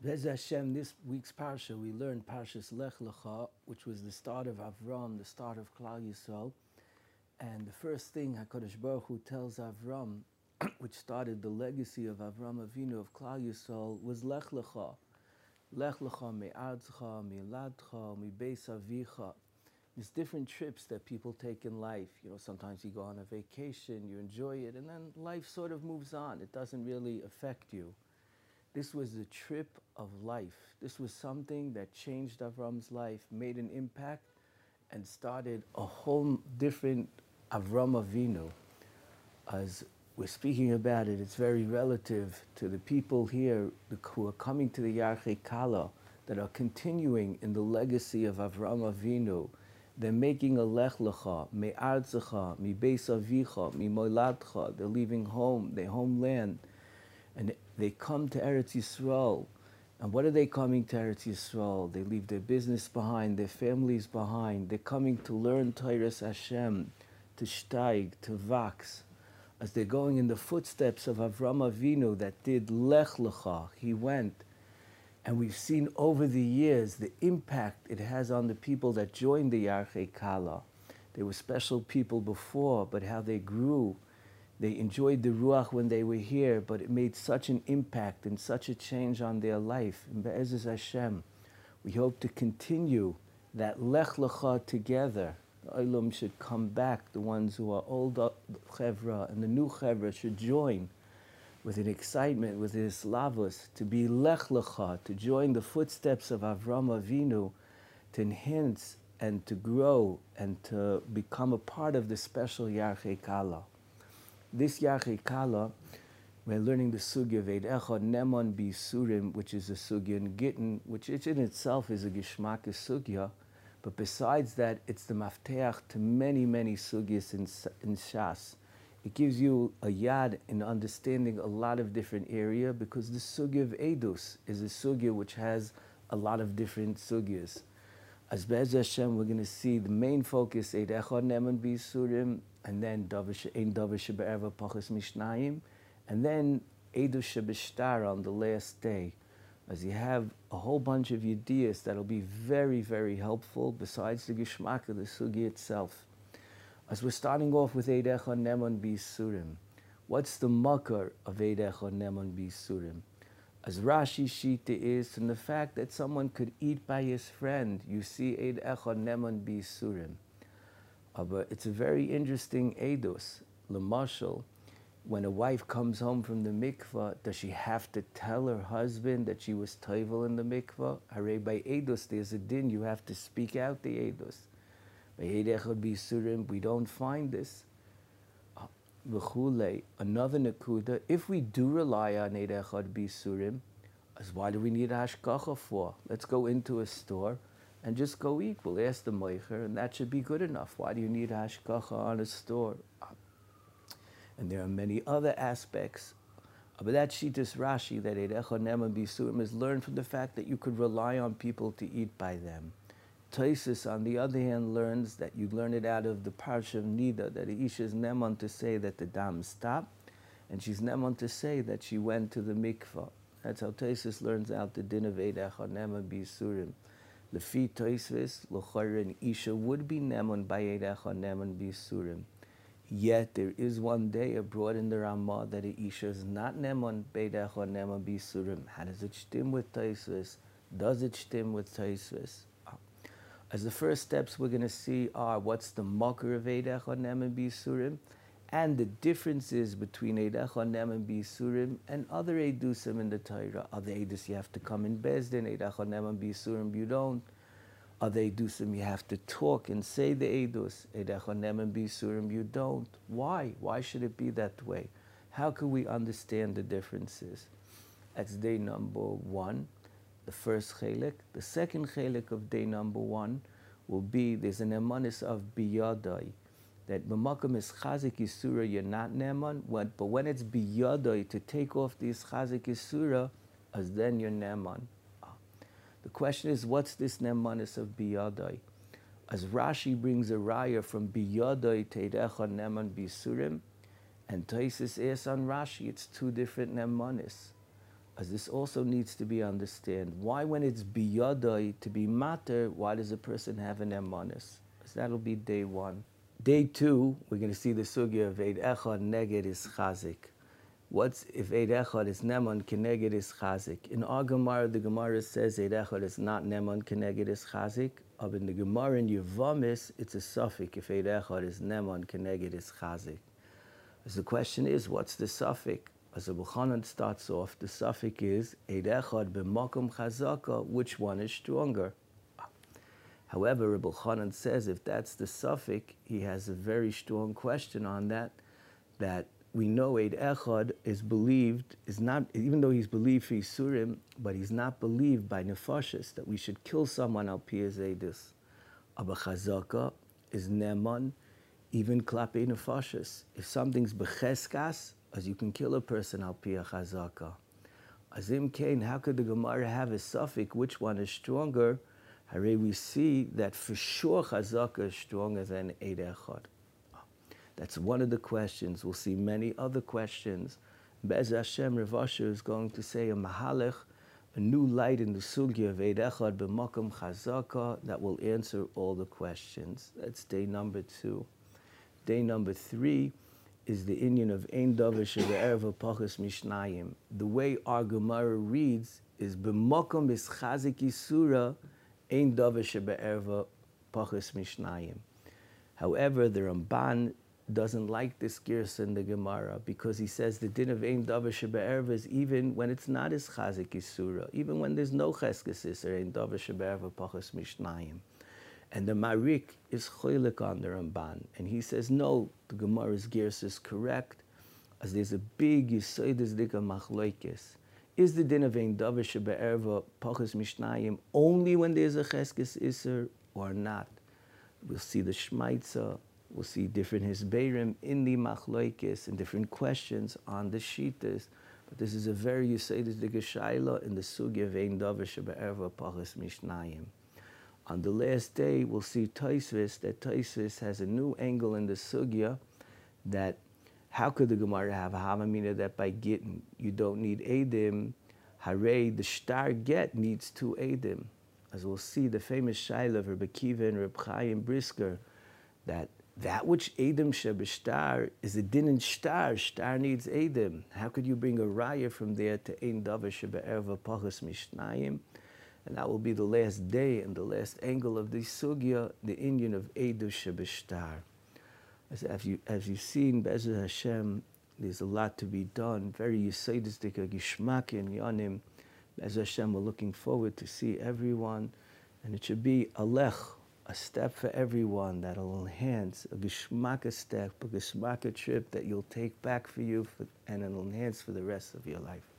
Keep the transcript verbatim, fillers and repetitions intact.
Bez Hashem, this week's parsha, we learned Parshas Lech Lecha, which was the start of Avram, the start of Klal Yisrael. And the first thing HaKadosh Baruch Hu tells Avram, which started the legacy of Avram Avinu of Klal Yisrael, was Lech Lecha. Lech Lecha me'adzcha, mi'ladcha, mi'beis avicha. There's different trips that people take in life. You know, sometimes you go on a vacation, you enjoy it, and then life sort of moves on. It doesn't really affect you. This was the trip of life. This was something that changed Avram's life, made an impact, and started a whole different Avram Avinu. As we're speaking about it, it's very relative to the people here who are coming to the Yarchei Kala, that are continuing in the legacy of Avram Avinu. They're making a Lech Lecha, me'artzecha, mi'beis avicha, mi'moladcha. They're leaving home, their homeland, and they come to Eretz Yisrael. And what are they coming to Eretz Yisrael? They leave their business behind, their families behind. They're coming to learn Torahs Hashem, to steig, to vax. As they're going in the footsteps of Avram Avinu that did Lech Lecha, he went. And we've seen over the years the impact it has on the people that joined the Yarchei Kala. They were special people before, but how they grew. They enjoyed the Ruach when they were here, but it made such an impact and such a change on their life. And Be'ezus Hashem, we hope to continue that Lech Lecha together. The Olam should come back, the ones who are old Chevra and the new Chevra should join with an excitement, with his lavos, to be Lech Lecha, to join the footsteps of Avram Avinu, to enhance and to grow and to become a part of the special Yarchei Kala. This Yarchei Kala, we're learning the sugya of Eid Echad Neman B'Yisurim, which is a sugya in Gittin, which in itself is a Gishmak sugya, but besides that, it's the mafteach to many, many sugyas in, in Shas. It gives you a yad in understanding a lot of different area, because the sugya of Eidus is a sugya which has a lot of different sugyas. As Be'ez Hashem, we're going to see the main focus, Eid Echad Neman B'Yisurim, and then Ein Davar Shebe'erva Pachas Mishnayim, and then Eidus Shebeshtar on the last day. As you have a whole bunch of yediyas that'll be very, very helpful, besides the Gishmak of the Sugi itself. As we're starting off with Eid Echad Neman B'Yisurim, what's the makar of Eid Echad Neman B'Yisurim? As Rashi Shita is from the fact that someone could eat by his friend, you see Eid Echad Neman B'Yisurim. Uh, but it's a very interesting edus. L'mashal, when a wife comes home from the mikvah, does she have to tell her husband that she was toivel in the mikvah? Hare by edus, there's a din, you have to speak out the edus. By Eid Echad B'Yisurim, we don't find this. V'chulei, another nakuda, if we do rely on Eid Echad B'Yisurim, as why do we need hashkacha for? Let's go into a store and just go eat. We'll ask the moicher, and that should be good enough. Why do you need hashkacha on a store? And there are many other aspects. But that Shitas Rashi, that Eid Echad Neman B'Yisurim, is learned from the fact that you could rely on people to eat by them. Taisus, on the other hand, learns that you learn it out of the Parsha of Nida, that the Isha is Neman to say that the dam stopped, and she's Neman to say that she went to the mikvah. That's how Taisus learns out the din of Eid Echad Neman B'Yisurim. Lefi Tosfos, l'chayr an isha would be neman by Eid Echad Neman B'Yisurim. Yet there is one day abroad in the Ramah that a isha is not neman by Eid Echad Neman B'Yisurim. How does it stem with Tosfos? Does it stem with Tosfos? As the first steps we're going to see are what's the makar of Eid Echad Neman B'Yisurim, and the differences between Eid Echad Neman B'Yisurim and other Eidusim in the Torah. Other Eidus you have to come in Bezdin, Eid Echad Neman B'Yisurim you don't. Other Eidusim you have to talk and say the Eidus, Eid Echad Neman B'Yisurim you don't. Why? Why should it be that way? How can we understand the differences? That's day number one, the first chelik. The second chelik of day number one will be, there's an emanis of biyadai, that b'makom is chazik yisura, you're not neman, but when it's biyadai, to take off this chazik yisura, as then you're neman. The question is, what's this nemanis of biyadai? As Rashi brings a raya from biyadai to Eid Echad Neman B'Yisurim, and Taisus asks on Rashi, it's two different nemanis. as this also needs to be understood. Why, when it's biyadai to be matter, why does a person have an emanus? As that'll be day one. Day two, we're going to see the sugya of Eid Echad Neged is Chazik. What's if Eid Echad is Neman, Keneged is Chazik? In our Gemara, the Gemara says Eid Echad is not Neman, Keneged is Chazik. But in the Gemara in Yevamis, it's a suffix if Eid Echad is Neman, Keneged is Chazik. As the question is, what's the suffix? As the Buchanan starts off, the suffix is Eid Echad b'makom chazaka, which one is stronger? However, Rebbe Chanan says if that's the suffix, he has a very strong question on that, that we know Eid Echad is believed, is not, even though he's believed for Yisurim, but he's not believed by Nefashis, that we should kill someone al pi Eidus. Aber Chazaka is Neman, even Klape Nefashis. If something's Becheskas, as you can kill a person al pi Chazaka. Azim Kain, how could the Gemara have a suffix, which one is stronger? Hare, we see that for sure Chazaka is stronger than Eid Echad. That's one of the questions. We'll see many other questions. Be'ez Hashem, Rav Asher is going to say a mahalech, a new light in the sugya of Eid Echad b'makom Chazaka that will answer all the questions. That's day number two. Day number three is the inyan of Ein Davar shebe'erva pachas mishnayim. The way our Gemara reads is b'makom is chazik yisura Ein Davar shebe'erva pachas mishnayim. However, the Ramban doesn't like this girsa in the Gemara because he says the din of Ein Davar shebe'erva is even when it's not as chazik yisura, even when there's no cheskes iser Ein Davar shebe'erva pachas mishnayim. And the Marik is choylek on the Ramban, and he says no, the Gemara's girsa is correct, as there's a big yisoidus dika machloikis. Is the din of Ein Davar shebe'erva pachas mishnayim only when there's a cheskes iser or not? We'll see the Shmaitza, we'll see different hisbeirim in the machloikis and different questions on the shitas. But this is a very yisoidus dika shaila in the sugya of Ein Davar shebe'erva pachas mishnayim. On the last day, we'll see Tosfos, that Tosfos has a new angle in the sugya, that how could the Gemara have a havamina that by gittin you don't need edim? Hare, the shtar get needs two edim. As we'll see, the famous shaila of Rebbe Kiva and Reb Chaim Brisker, that that which edim shebeshtar is a din in shtar. Shtar needs edim. How could you bring a raya from there to Ein Davar shebe'erva pachas mishnayim? And that will be the last day and the last angle of the sugya, the inyan of Eidu Shebeshtar. As, as, you, as you've seen, Be'ezer Hashem, there's a lot to be done. Very yisaidistik, gishmak in yanim. Be'ezer Hashem, we're looking forward to see everyone. And it should be a lech, a step for everyone that'll enhance, a gishmaka step, a gishmaka trip that you'll take back for you for, and it'll enhance for the rest of your life.